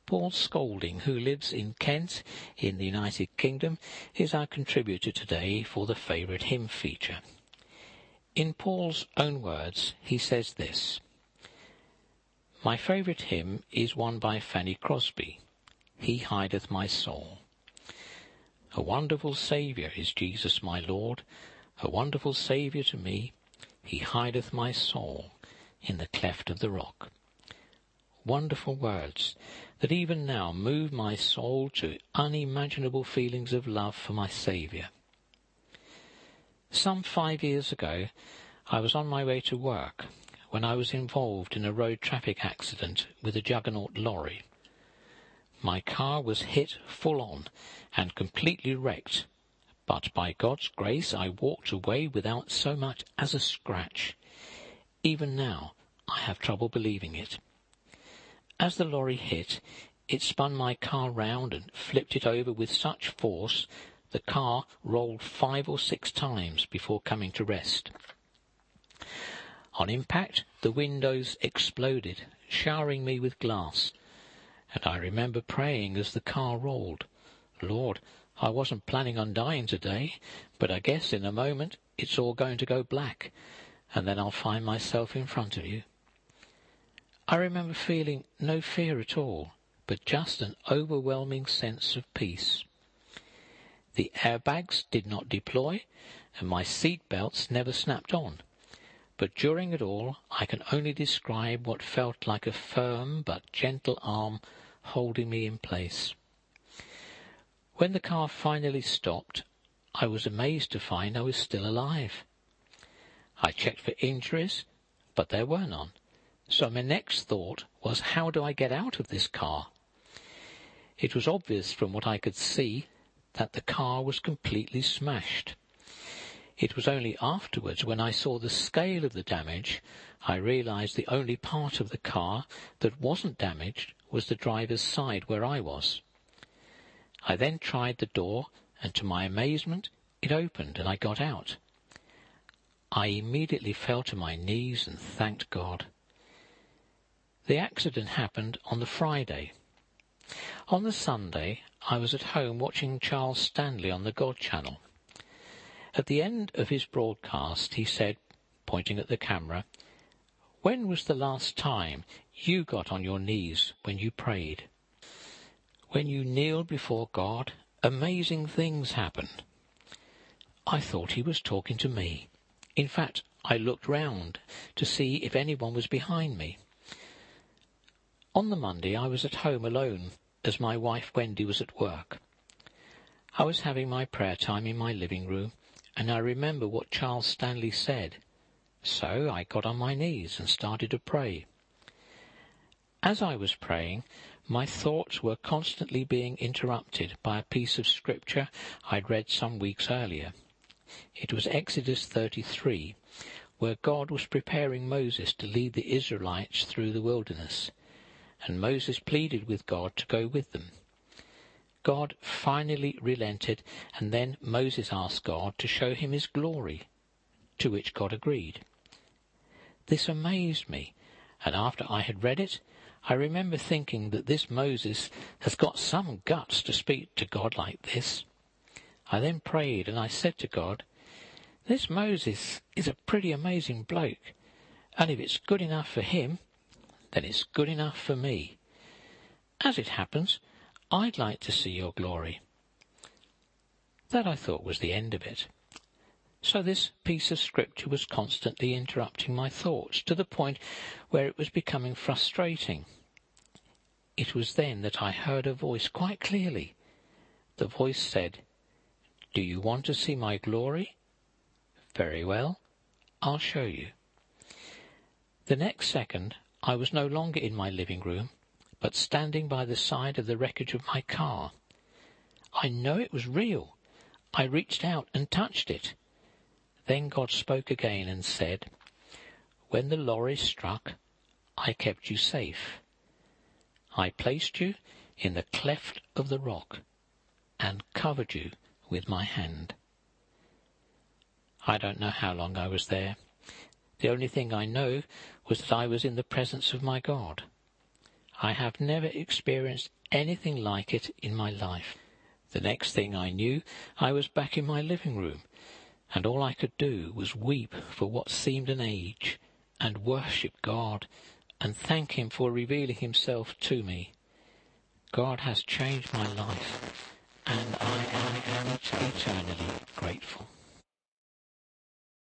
Paul Scolding, who lives in Kent in the United Kingdom, is our contributor today for the Favourite Hymn feature. In Paul's own words, he says this: "My favourite hymn is one by Fanny Crosby, He hideth my soul. A wonderful Saviour is Jesus my Lord, a wonderful Saviour to me, He hideth my soul in the cleft of the rock." Wonderful words that even now move my soul to unimaginable feelings of love for my Saviour. Some 5 years ago, I was on my way to work when I was involved in a road traffic accident with a juggernaut lorry. My car was hit full on and completely wrecked, but by God's grace I walked away without so much as a scratch. Even now I have trouble believing it. As the lorry hit, it spun my car round and flipped it over with such force the car rolled 5 or 6 times before coming to rest. On impact, the windows exploded, showering me with glass, and I remember praying as the car rolled, "Lord, I wasn't planning on dying today, but I guess in a moment it's all going to go black, and then I'll find myself in front of you." I remember feeling no fear at all, but just an overwhelming sense of peace. The airbags did not deploy, and my seat belts never snapped on, but during it all I can only describe what felt like a firm but gentle arm holding me in place. When the car finally stopped, I was amazed to find I was still alive. I checked for injuries, but there were none. So my next thought was, how do I get out of this car? It was obvious from what I could see that the car was completely smashed. It was only afterwards, when I saw the scale of the damage, I realized the only part of the car that wasn't damaged was the driver's side where I was. I then tried the door, and to my amazement, it opened and I got out. I immediately fell to my knees and thanked God. The accident happened on the Friday. On the Sunday, I was at home watching Charles Stanley on the God Channel. At the end of his broadcast, he said, pointing at the camera, "When was the last time you got on your knees when you prayed? When you kneeled before God, amazing things happened." I thought he was talking to me. In fact, I looked round to see if anyone was behind me. On the Monday, I was at home alone as my wife Wendy was at work. I was having my prayer time in my living room, and I remember what Charles Stanley said. So I got on my knees and started to pray. As I was praying, my thoughts were constantly being interrupted by a piece of scripture I'd read some weeks earlier. It was Exodus 33, where God was preparing Moses to lead the Israelites through the wilderness, and Moses pleaded with God to go with them. God finally relented, and then Moses asked God to show him his glory, to which God agreed. This amazed me, and after I had read it, I remember thinking that this Moses has got some guts to speak to God like this. I then prayed, and I said to God, "This Moses is a pretty amazing bloke, and if it's good enough for him, then it's good enough for me. As it happens, I'd like to see your glory." That I thought was the end of it. So this piece of scripture was constantly interrupting my thoughts to the point where it was becoming frustrating. It was then that I heard a voice quite clearly. The voice said, "Do you want to see my glory? Very well, I'll show you." The next second, I was no longer in my living room, but standing by the side of the wreckage of my car. I know it was real. I reached out and touched it. Then God spoke again and said, "When the lorry struck, I kept you safe. I placed you in the cleft of the rock and covered you with my hand." I don't know how long I was there. The only thing I know was that I was in the presence of my God. I have never experienced anything like it in my life. The next thing I knew, I was back in my living room, and all I could do was weep for what seemed an age, and worship God, and thank him for revealing himself to me. God has changed my life, and I am eternally grateful.